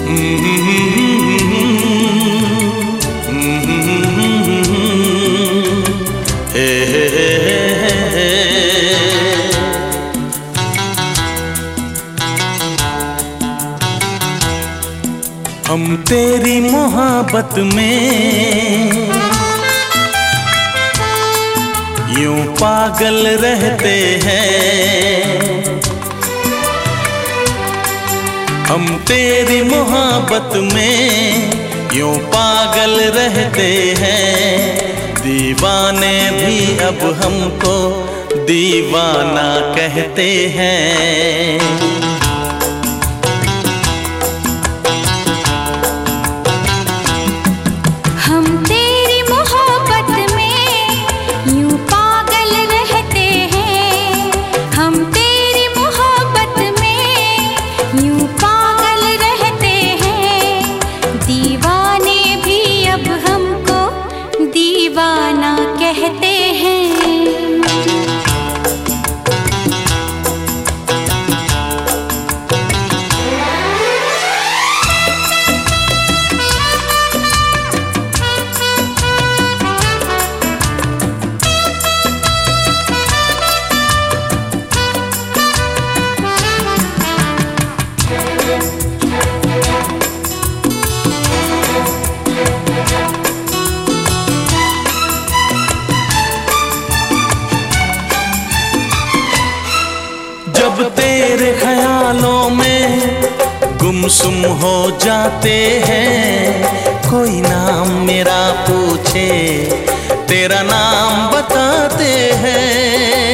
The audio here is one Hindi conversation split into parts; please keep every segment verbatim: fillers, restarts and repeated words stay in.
हम तेरी मोहब्बत में यूं पागल रहते हैं। हम तेरी मोहब्बत में यूं पागल रहते हैं। दीवाने भी अब हमको दीवाना कहते हैं। दीवाना कहते हैं। जब तेरे ख्यालों में गुमसुम हो जाते हैं। कोई नाम मेरा पूछे तेरा नाम बताते हैं।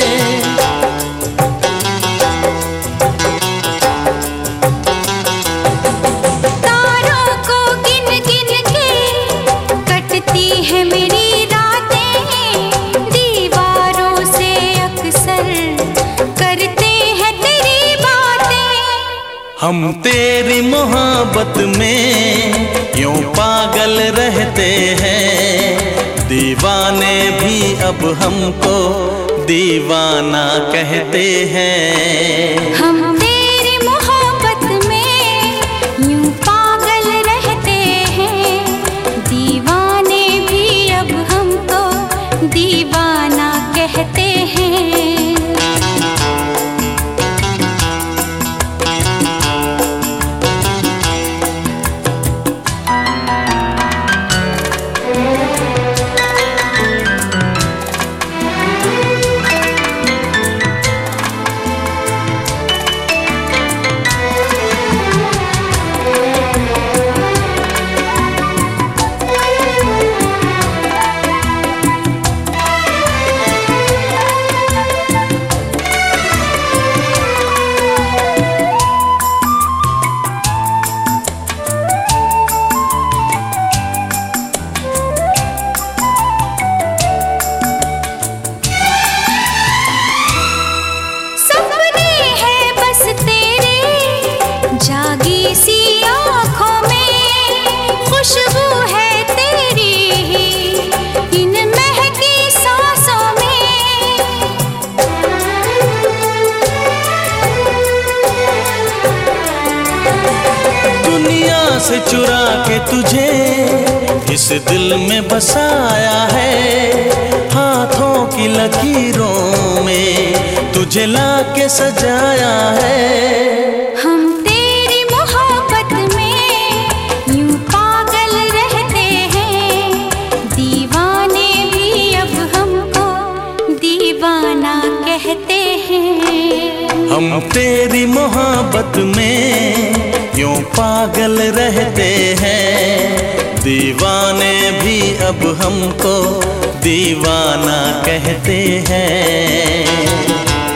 तारों को गिन गिन के कटती है मेरी रातें। दीवारों से अक्सर करते हम तेरी मोहब्बत में यूं पागल रहते हैं। दीवाने भी अब हमको दीवाना कहते हैं। हम तेरी मोहब्बत में यूं पागल रहते हैं। दीवाने भी अब हमको दीवाना कहते हैं। जागी सी आँखों में खुशबू है तेरी इन महकी सांसों में। दुनिया से चुरा के तुझे इस दिल में बसाया है। हाथों की लकीरों में तुझे लाके सजाया है। कहते हैं हम तेरी मोहब्बत में यूं पागल रहते हैं। दीवाने भी अब हमको दीवाना कहते हैं।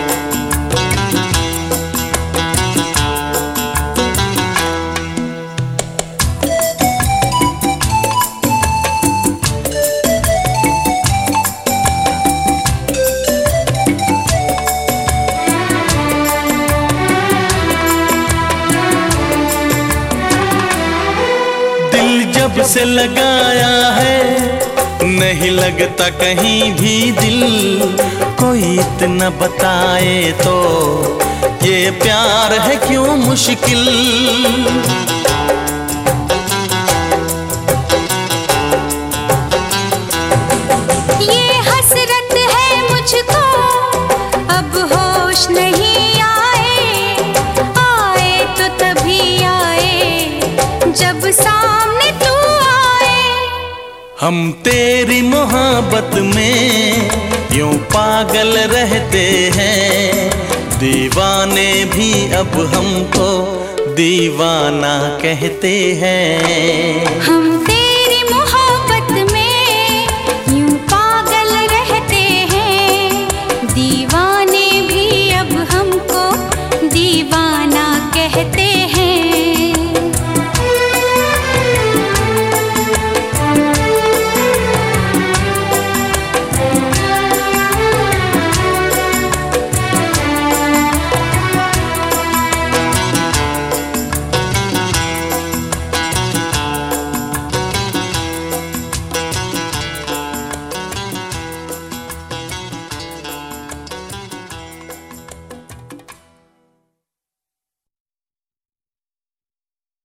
जब से लगाया है नहीं लगता कहीं भी दिल। कोई इतना बताए तो ये प्यार है क्यों मुश्किल। जब सामने तू आए। हम तेरी मोहब्बत में यूं पागल रहते हैं, दीवाने भी अब हमको दीवाना कहते हैं।